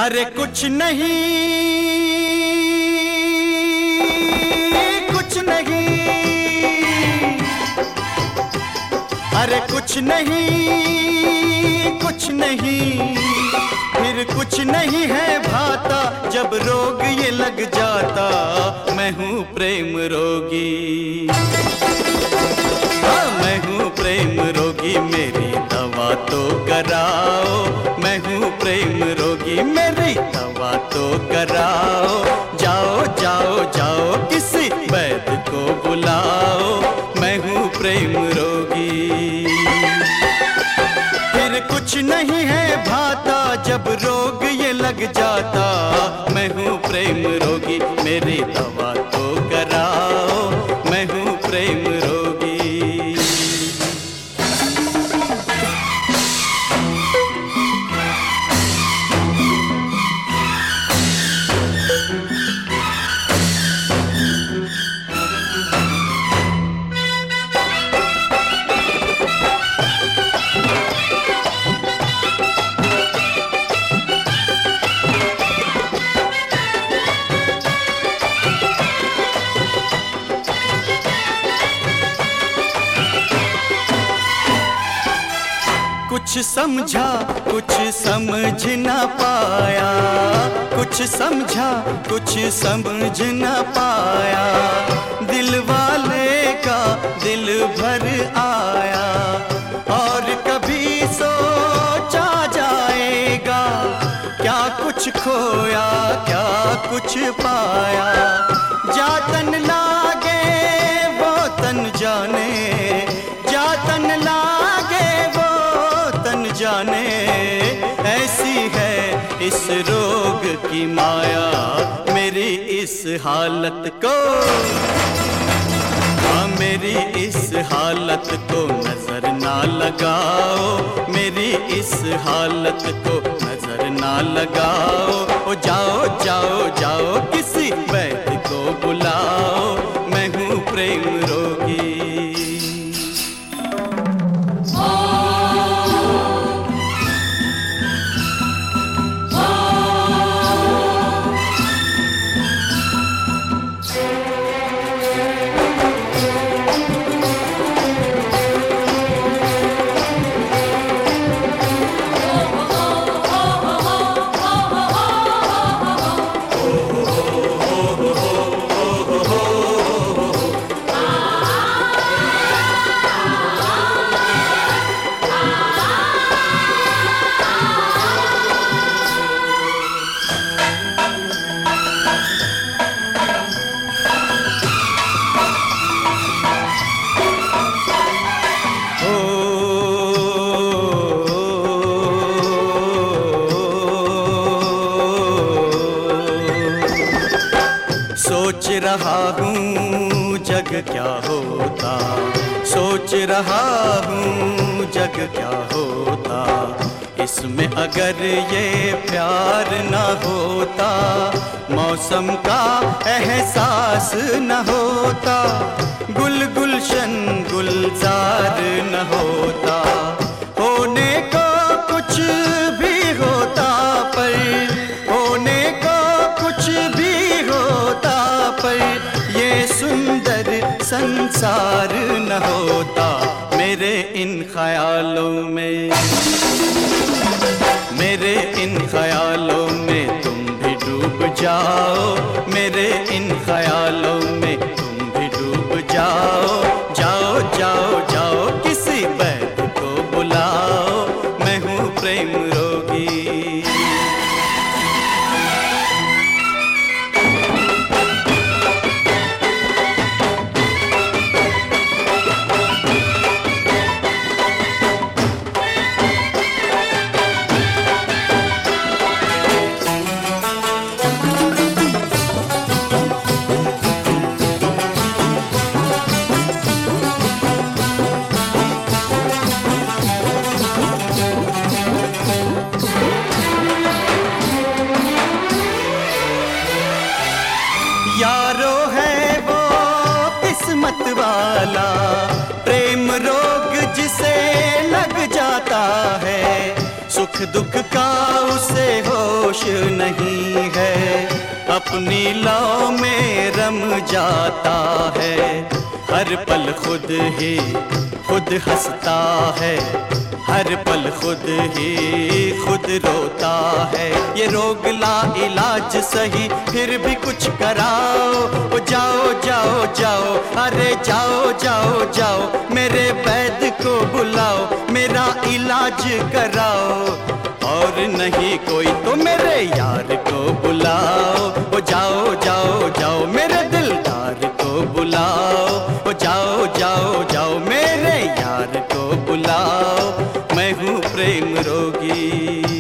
अरे कुछ नहीं, कुछ नहीं, अरे कुछ नहीं, कुछ नहीं, फिर कुछ नहीं है भाता जब रोग ये लग जाता। मैं हूँ प्रेम रोगी, हाँ मैं हूँ प्रेम रोगी, मेरी दवा तो कराओ। मैं हूँ प्रेम रोगी, मेरी दवा तो कराओ। जाओ जाओ जाओ किसी वैद्य को बुलाओ। मैं हूँ प्रेम रोगी। फिर कुछ नहीं है भाता जब रोग ये लग जाता। मैं हूँ प्रेम रोगी, मेरी दवा तो कराओ। मैं हूँ प्रेम रोगी। कुछ समझा कुछ समझ न पाया, कुछ समझा कुछ समझ न पाया। दिल वाले का दिल भर आया और कभी सोचा जाएगा क्या कुछ खोया क्या कुछ पाया। जा तन लागे वो तन जाने, जा तन लागे वो तन जाने। ऐसी है इस रोग की माया, मेरी इस हालत को, हाँ मेरी इस हालत को नजर ना लगाओ। मेरी इस हालत को नजर ना लगाओ। ओ जाओ जाओ जाओ किसी वैद्य को बुलाओ। मैं हूँ प्रेम रोगी। सोच रहा हूँ जग क्या होता, सोच रहा हूँ जग क्या होता। इसमें अगर ये प्यार न होता, मौसम का एहसास न होता, गुल गुलशन गुलजार न होता। होने को कुछ भी होता पर, होने को कुछ भी होता पर ये सुंदर संसार न होता। मेरे इन ख्यालों में, मेरे इन ख्यालों में तुम भी डूब जाओ। मेरे इन ख्यालों में तुम भी डूब जाओ। जाओ जाओ जाओ किसी वैद्य को बुलाओ। मैं हूँ प्रेम रोगी। यारो है वो किस्मत वाला, प्रेम रोग जिसे लग जाता है। सुख दुख का उसे होश नहीं है, अपनी लौ में रम जाता है। हर पल खुद ही खुद हंसता है, हर पल खुद ही खुद रोता है। ये रोग ला इलाज सही फिर भी कुछ कराओ, ओ जाओ जाओ जाओ, अरे जाओ जाओ जाओ, मेरे वैद्य को बुलाओ, मेरा इलाज कराओ। और नहीं कोई तो मेरे यार को बुलाओ, ओ जाओ जाओ जाओ, मेरे दिलदार को बुलाओ, ओ जाओ जाओ जाओ, मेरे यार को बुलाओ। मैं हूँ प्रेम रोगी।